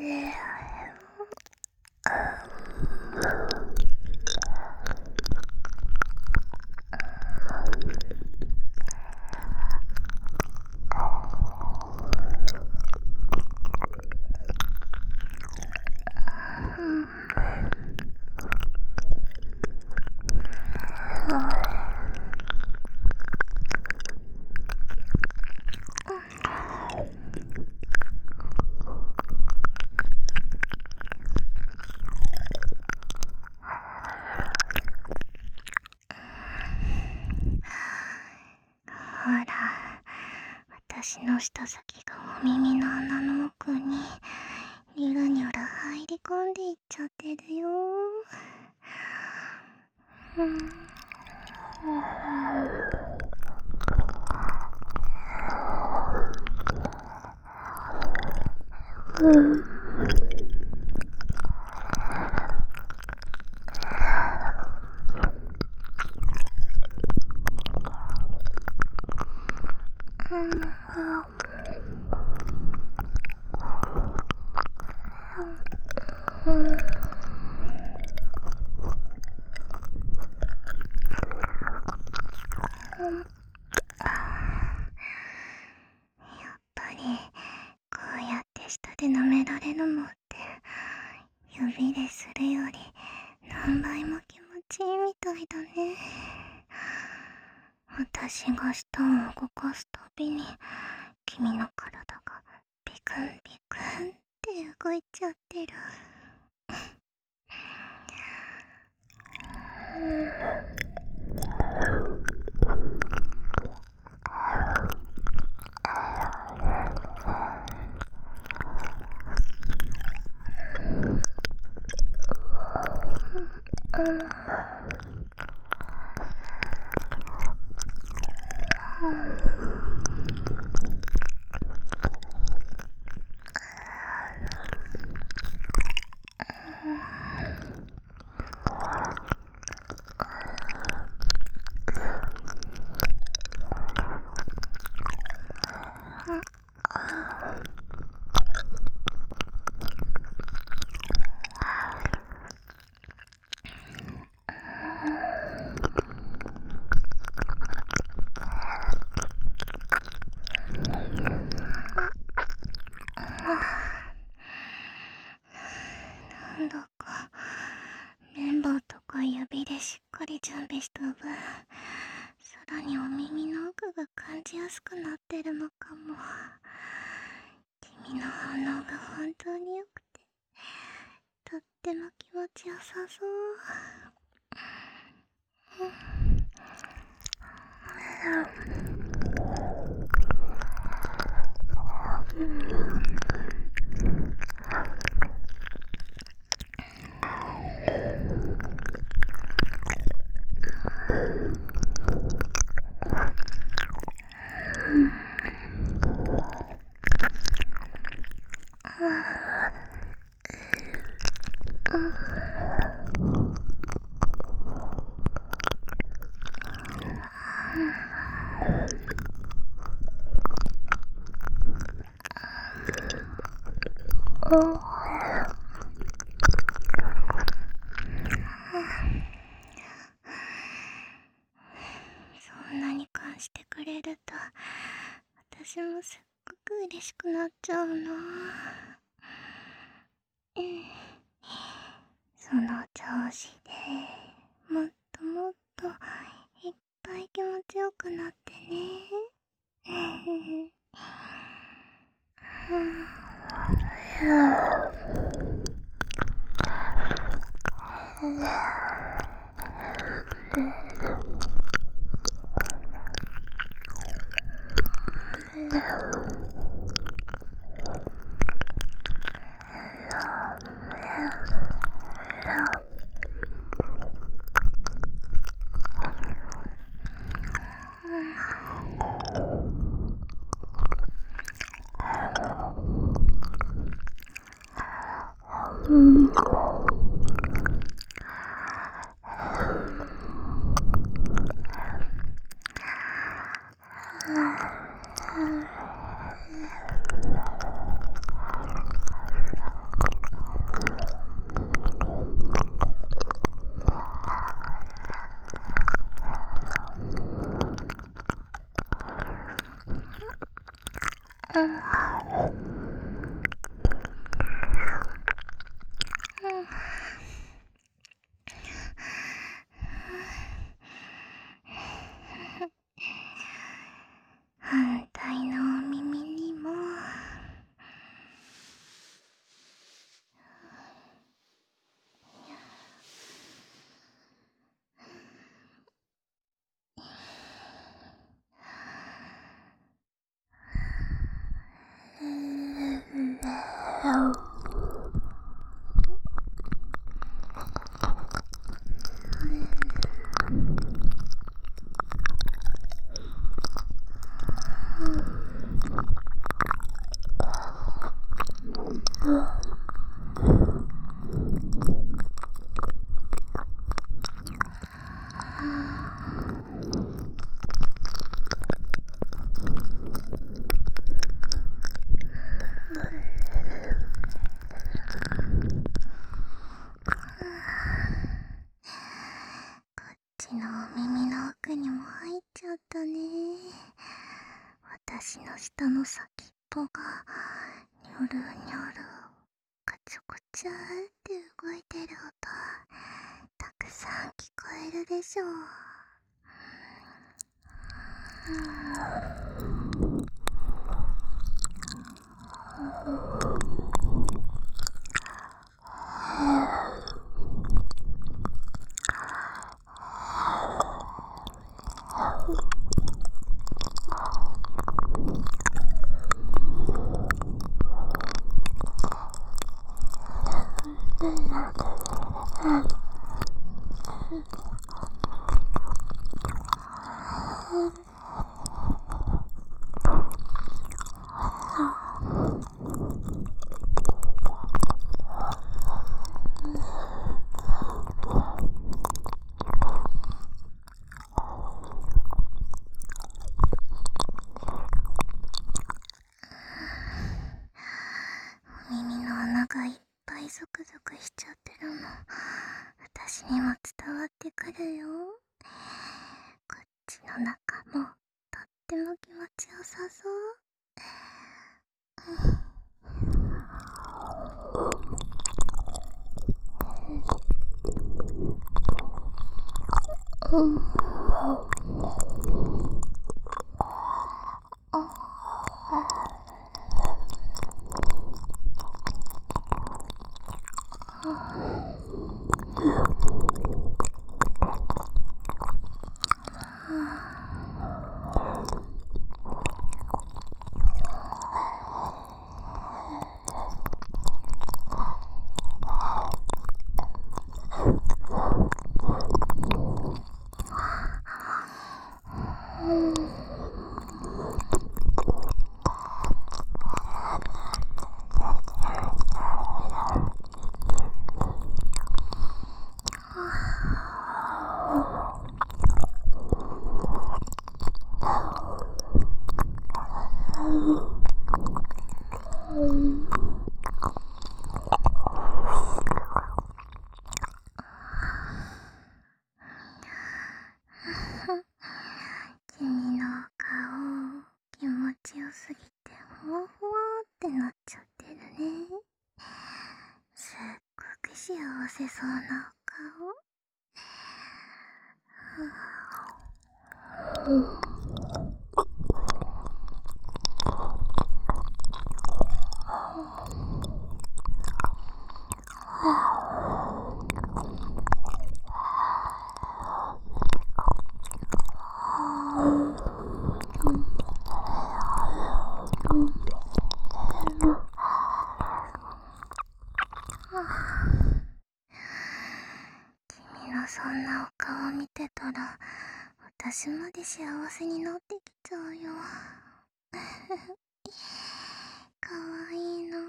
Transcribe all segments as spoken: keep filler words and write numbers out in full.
ほら、私の舌先がお耳の穴の奥にニュルニュル入り込んでいっちゃってるよ。うんうんやっぱりこうやって舌で舐められるのって指でするより何倍も気持ちいいみたいだね。私が舌を動かすたびに君の体がビクンビクンって動いちゃってる。なんだか綿棒とか指でしっかり準備した分、さらにお耳の奥が感じやすくなってるのかも。君の反応が本当に良くて、とっても気持ちよさそう。そんなに感してくれると私もすっごく嬉しくなっちゃうな。うん、その調子でもっともっといっぱい気持ちよくなってね。 たの先っぽがニョルニョルカチュコチューって動いてる音たくさん聞こえるでしょう。耳の穴がいっぱいゾクゾクしちゃってるの私にも伝わってくるよ。こっちの中もとっても気持ちよさそう。うん。君の顔気持ちよすぎてふわふわってなっちゃってるね。すっごく幸せそうなお顔。君のそんなお顔見てたら私まで幸せになってきちゃうよ。かわいいな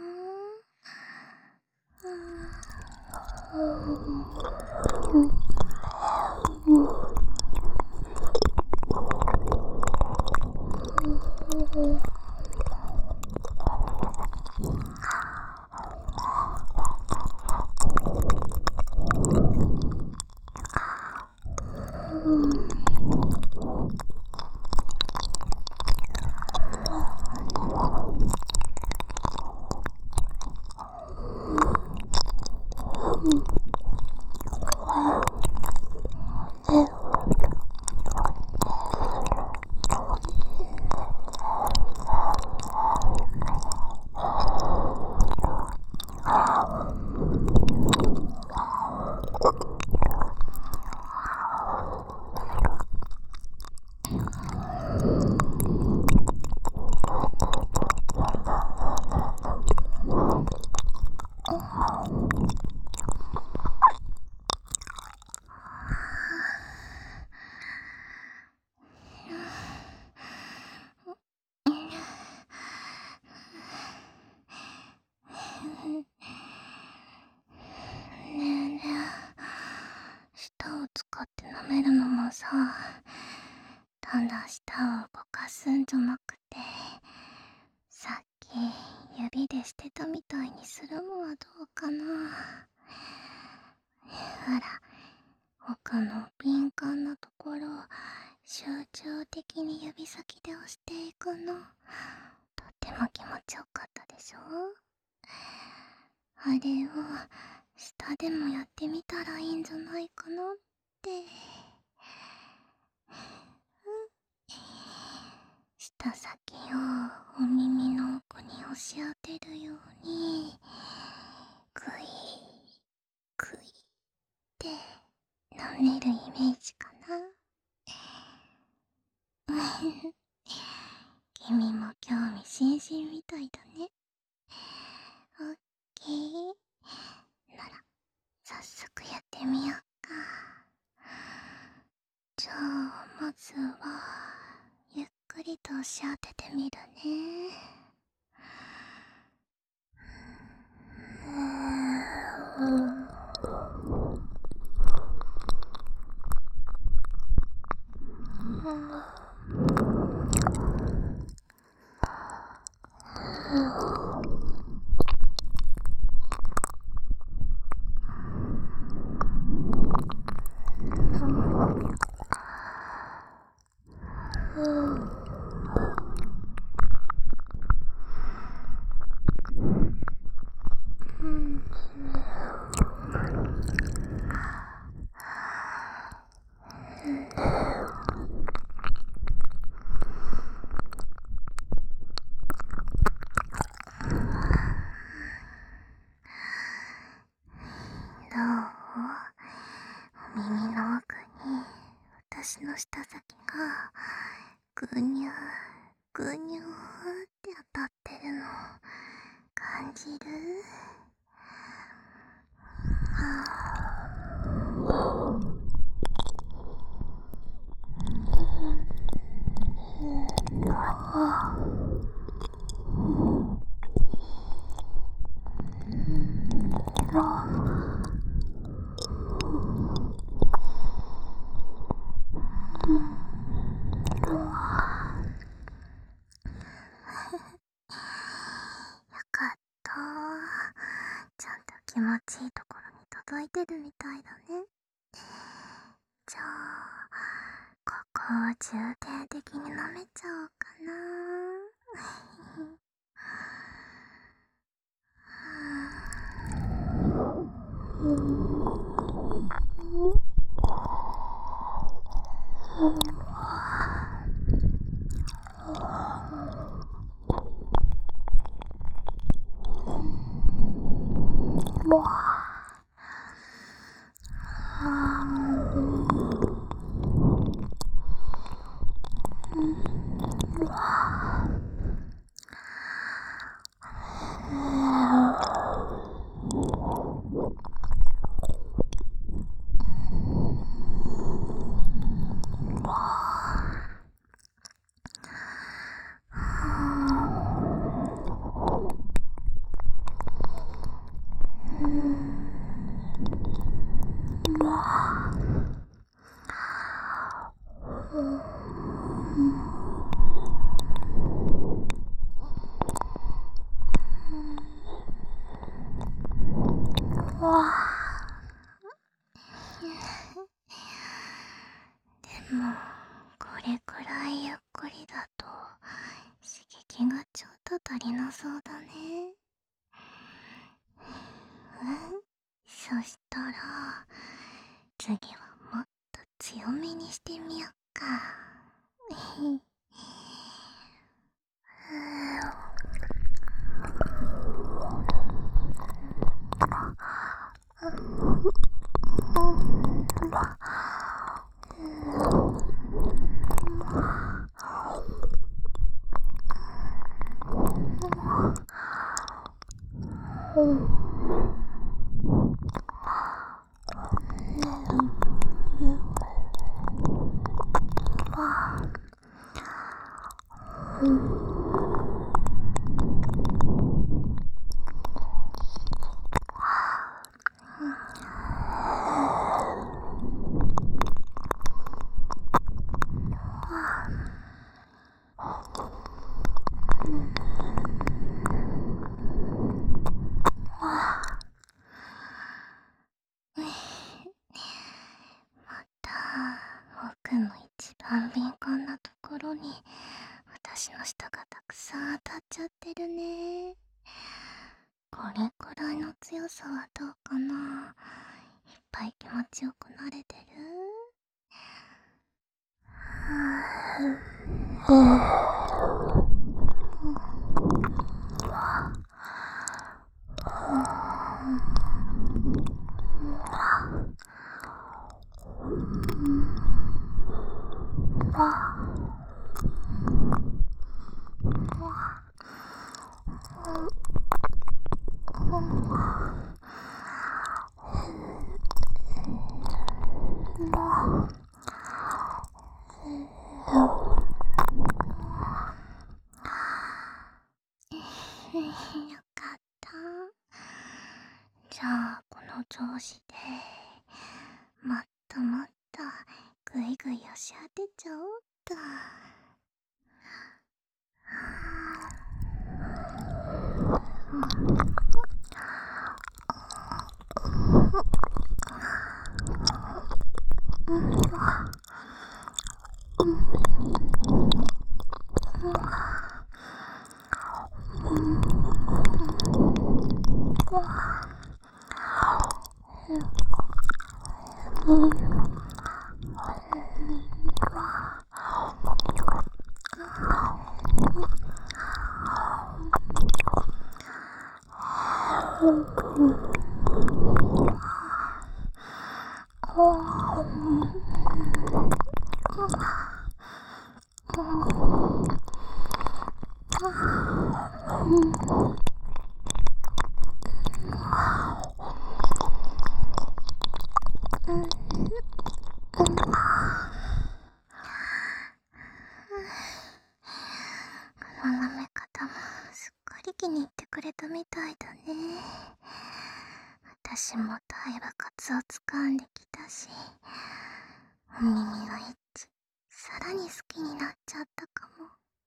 ねえねえ、舌を使って舐めるのもさ、ただ舌を動かすんじゃなくて、さっき指でしてたみたいにするのはどうかな。ほら、奥の敏感なところを集中的に指先で押していくの。 ても気持ちよかったでしょ。あれを下でもやってみたらいいんじゃないかなって。舌先をお耳の奥に押し当てるようにグイグイって舐めるイメージかな。君も興味津々みたいだね。オッケーなら早速やってみようか。じゃあまずはゆっくりと押し当ててみるね。どう？お耳の奥に私の舌先がぐにゅーぐにゅーって当たってるの感じる？よかった。ちゃんと気持ちいいところに届いてるみたいだね。じゃあここを重点的に舐めちゃおうかな。でもこれくらいゆっくりだと刺激がちょっと足りなそうだね。うんそしたら次はもっと強めにしてみよっか。また奥の一番敏感なところに私の舌がたくさん当たっちゃってるね。これくらいの強さはどうかな。いっぱい気持ちよくなれてる？よかった。じゃあこの調子でもっともっとグイグイ押し当てちゃおうっと。この舐め方もすっかり気に入ってくれたみたいだね。私もだいぶコツをつかんできたし、お耳の位置さらに好きになっちゃったかも。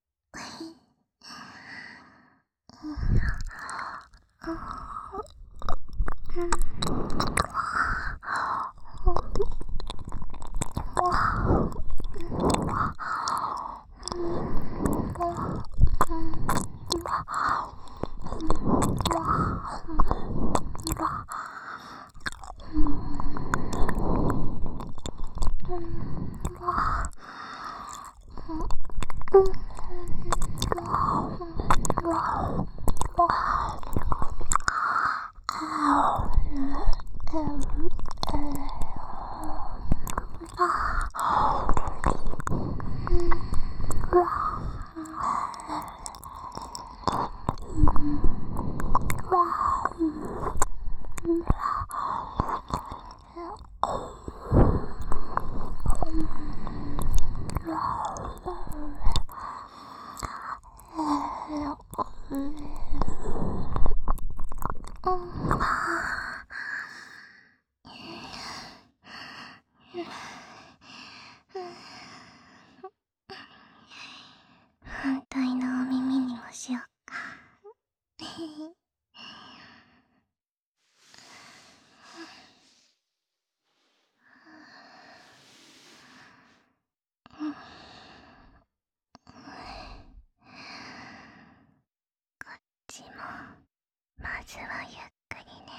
反対のお耳にもしよっか。こっちもまずはゆっくりね。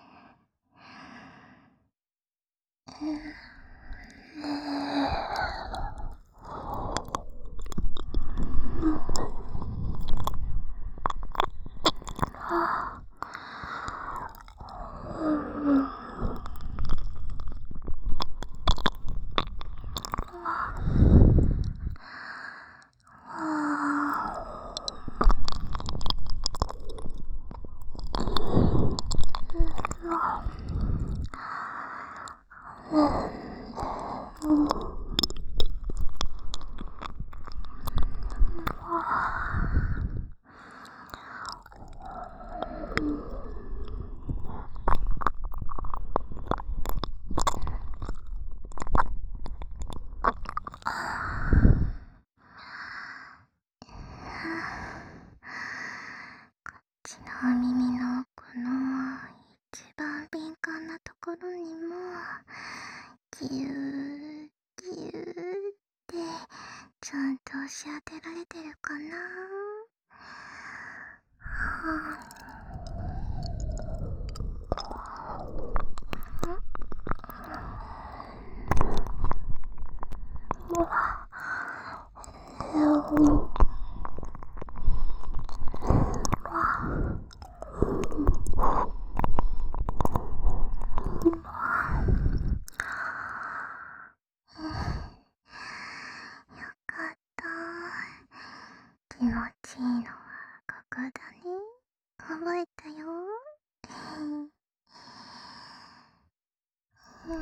こっちのお耳の奥の一番敏感なところにもギューギューってちゃんと押し当てられてるかな。 気持ちいいのはここだね。覚えたよ。うん。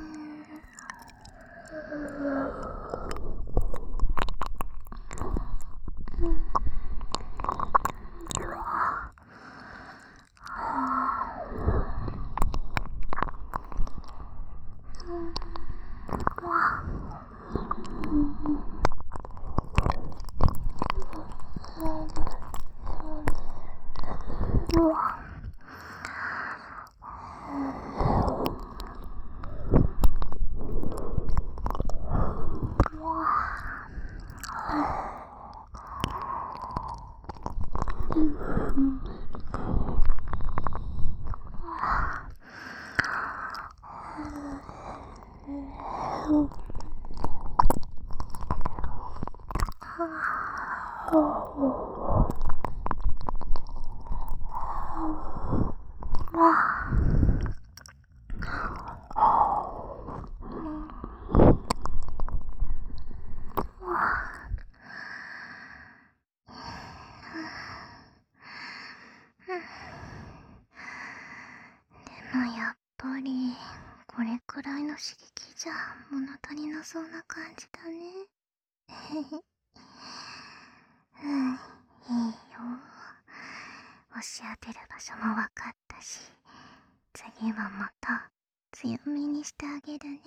でもやっぱりこれくらいの刺激じゃ物足りなそうな感じだね。うん、いいよ。押し当てる場所も分かったし、次はまた強めにしてあげるね。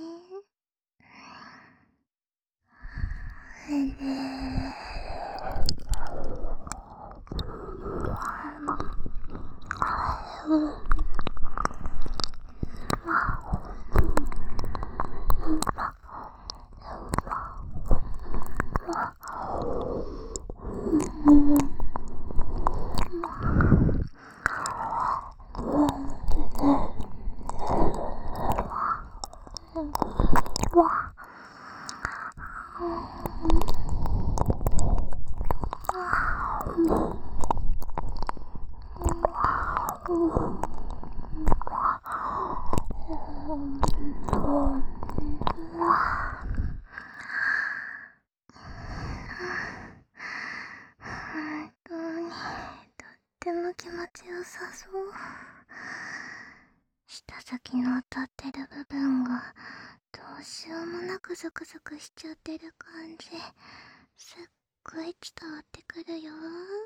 本当にとっても気持ちよさそう。舌先の当たってる部分がどうしようもなくゾクゾクしちゃってる感じ、すっごい伝わってくるよ。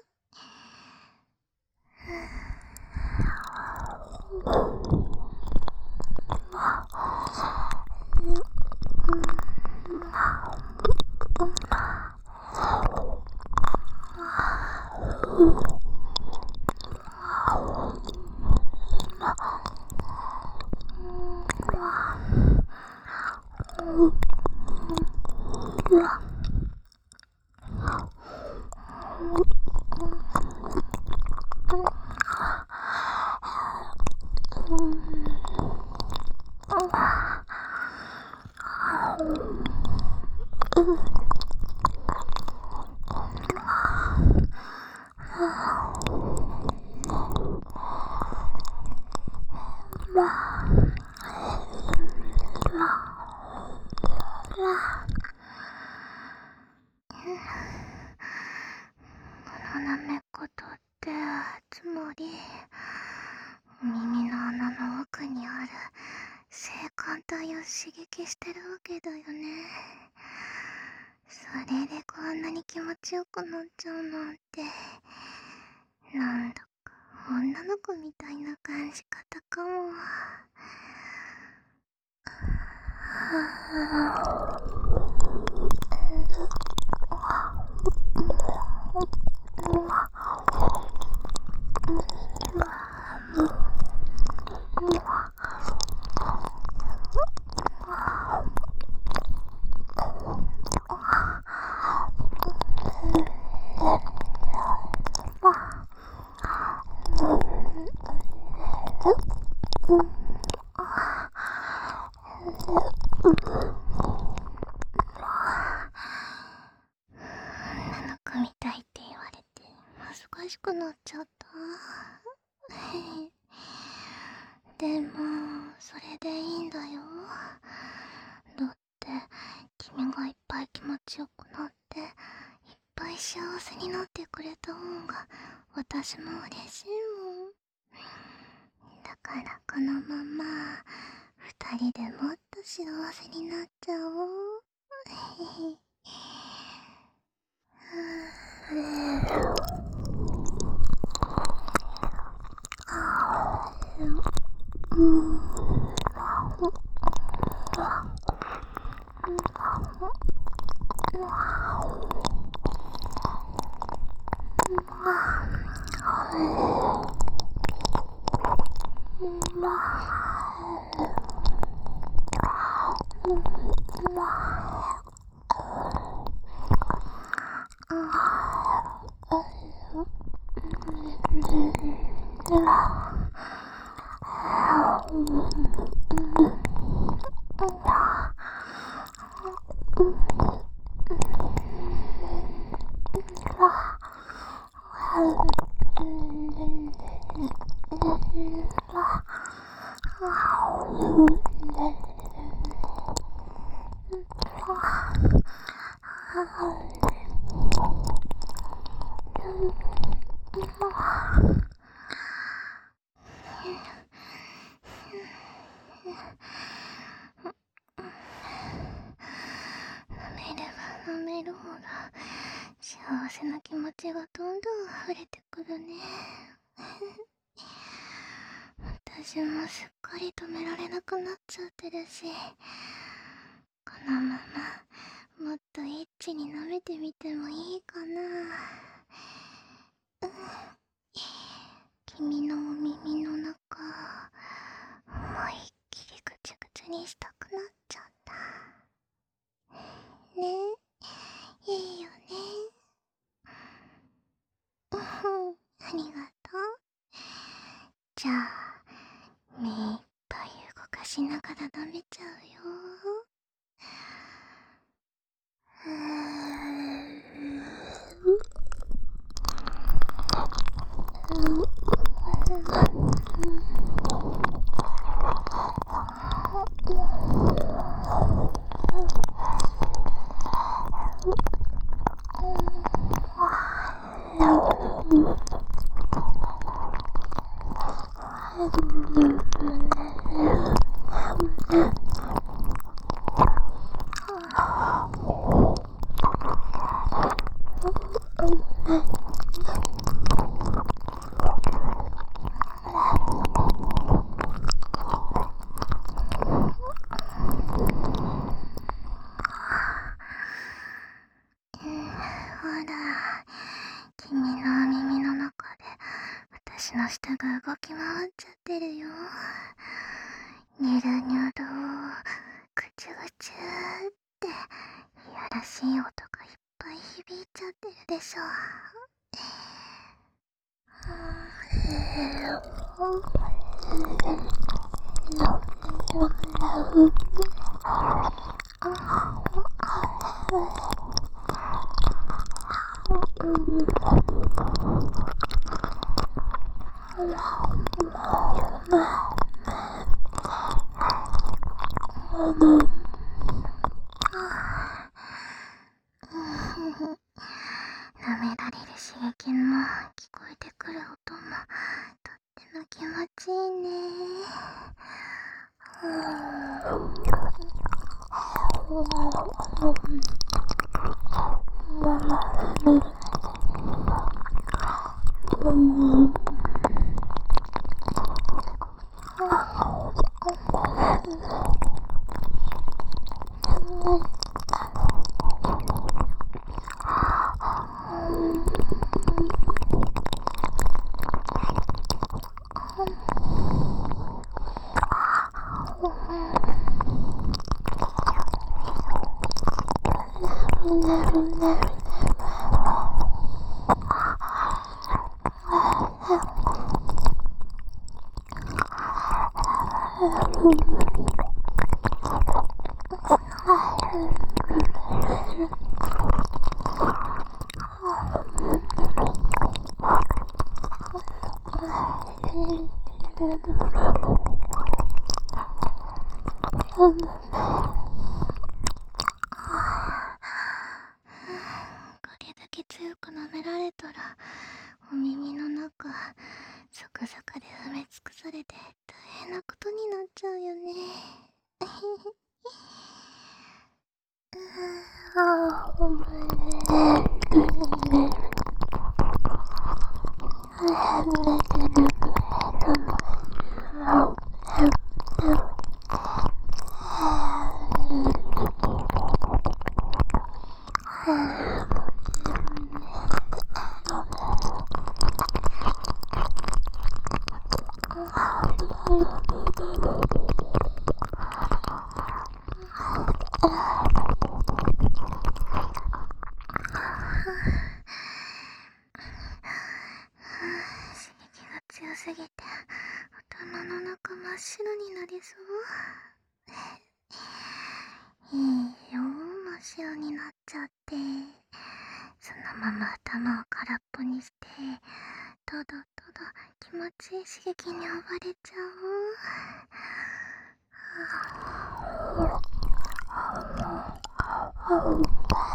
このなめことってつまり耳の穴の奥にある性感帯を刺激してるわけだよね。それでこんなに気持ちよくなっちゃうなんて、なんだか女の子みたいな感じ方かも。 それでいいんだよ。だって君がいっぱい気持ちよくなっていっぱい幸せになってくれた方が私も嬉しいもん。だからこのまま二人でもっと幸せになっちゃおう。舐めれば舐めるほど幸せな気持ちがどんどん溢れてくるね。私もすっかり止められなくなっちゃってるし、このままもっとエッチに舐めてみてもいいかな。うん、君のお耳の中思いっきりぐちゃぐちゃにしたくなっちゃった。ねえ、いいよね。うん、ありがとう。じゃあ目いっぱい動かしながら舐めちゃうよ。うーん、ほら、君のお耳の中で私の舌が動き回っちゃってるよ。ニュルニュル、ぐちゅぐちゅっていやらしい音がいっぱい響いちゃってるでしょ。舐められる刺激も聞こえてくる音もとっても気持ちいいね。 れだけ強く舐められたらお耳の中サクサクで埋め尽くされて大変なことになっちゃうよね。強すぎて頭の中真っ白になりそう。いいよ、真っ白になっちゃって。そのまま頭を空っぽにしてただただ気持ちいい刺激に暴れちゃおう。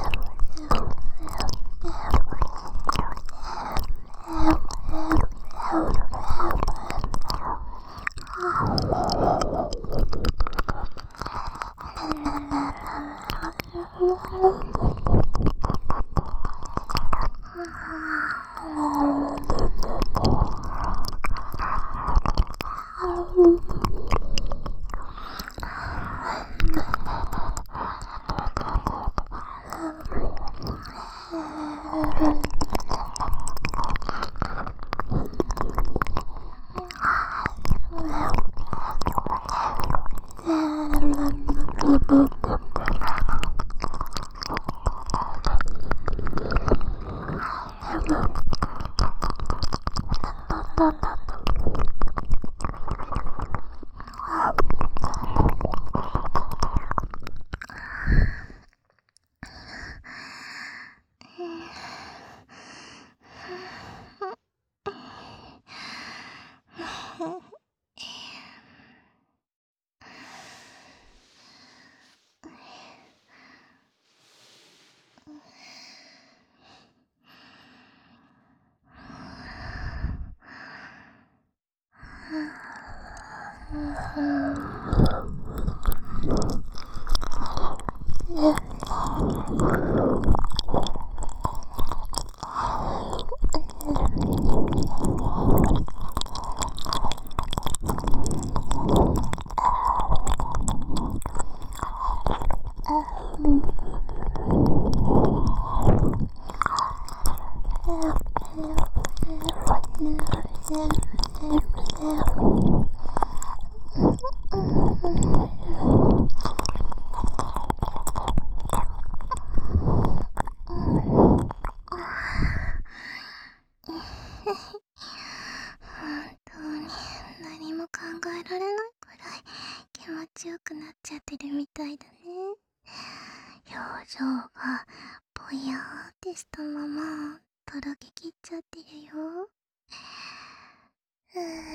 何も考えられないくらい気持ちよくなっちゃってるみたいだね。表情がぼやーってしたままとろけきっちゃってるよ。う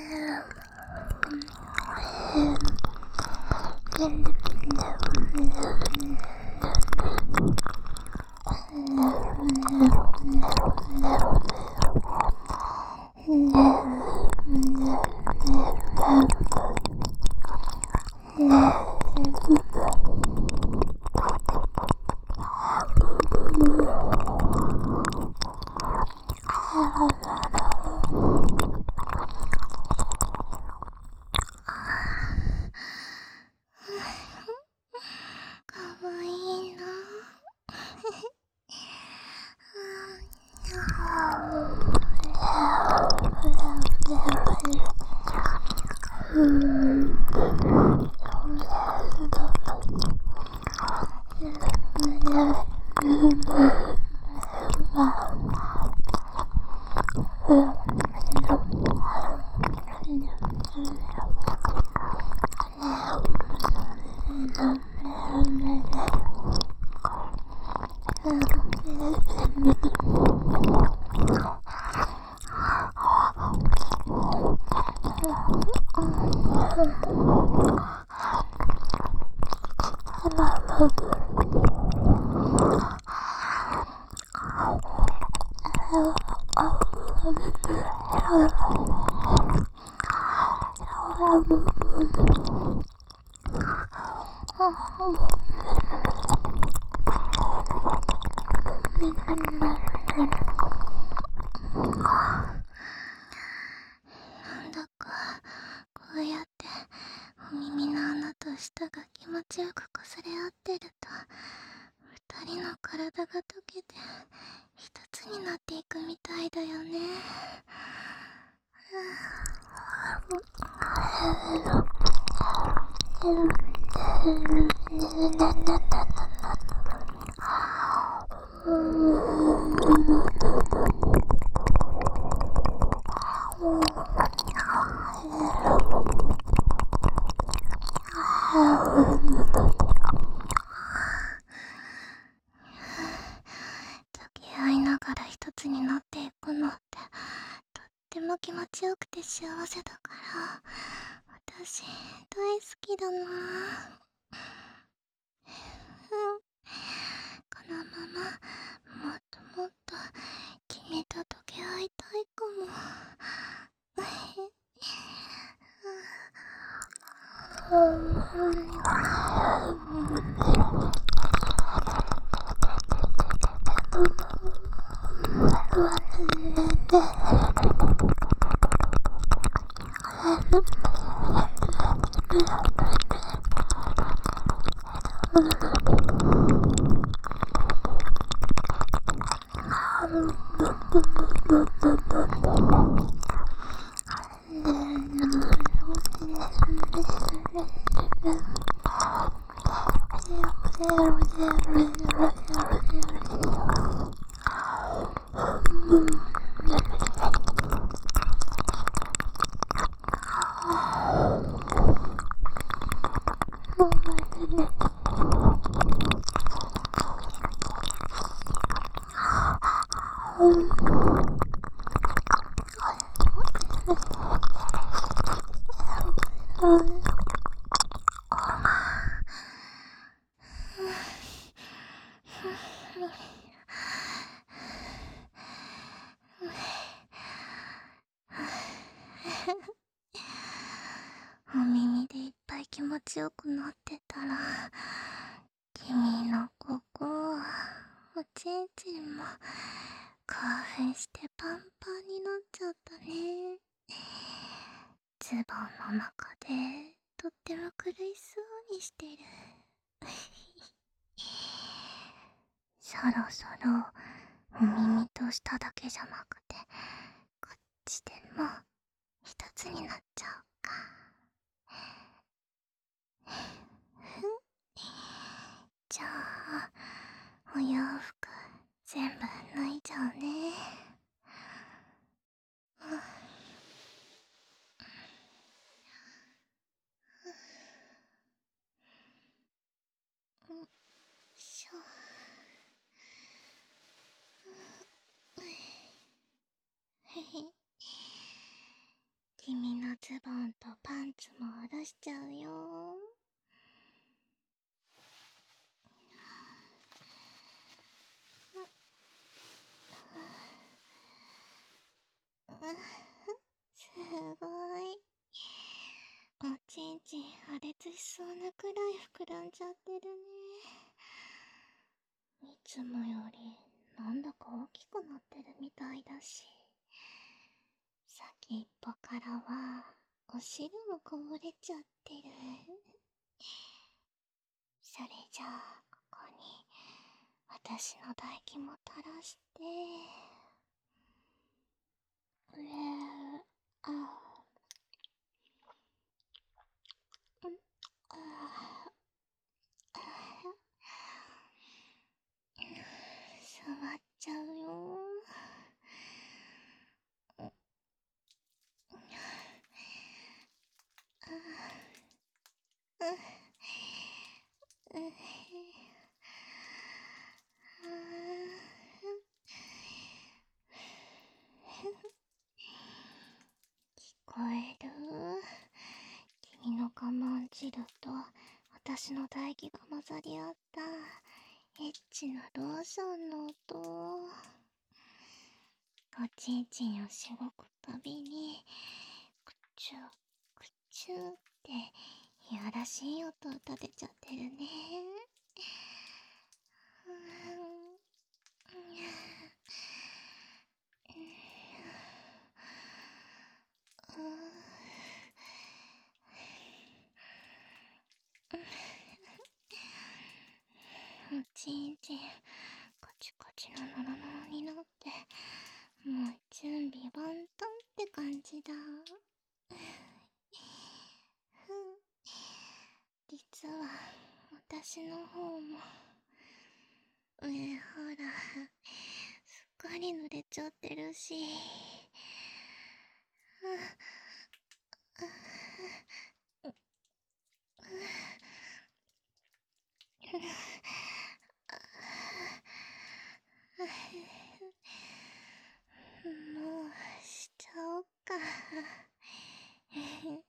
ーんかわいいな。 なんだかこうやってお耳の穴と舌が気持ちよく擦れ合ってると、二人の体が溶けて一つになっていくみたいだよね。溶け合いながら一つになっていくのってとっても気持ちよくて幸せだから、私大好きだな。うん、このままもっともっと君と溶け合いたいかも。お耳でいっぱい気持ちよくなってたら、君のここおちんちんも興奮してパンパンになっちゃったね。ズボンの中でとっても苦しそうにしてる。そろそろお耳と舌だけじゃなくてこっちでも一つになっちゃおうか。じゃあお洋服全部脱いじゃうね。よいしょ。君のズボンとパンツも下ろしちゃうよ。すごい。おちんちん破裂しそうなくらい膨らんじゃってるね。いつもよりなんだか大きくなってるみたいだし、先っぽからはお汁もこぼれちゃってる。それじゃあここに私の唾液も垂らして、うえあうんあ触っちゃうよ。聞こえる？君の我慢汁と私の唾液が混ざり合ったエッチなローションの音。おちんちんをしごくたびにくちゅくちゅっていやらしい音を立てちゃってるね。うーん。おちんちんカチカチのノロノロになって、もう準備万端って感じだ。ふん。実は私の方も上ほらすっかり濡れちゃってるし。もうしちゃおっか。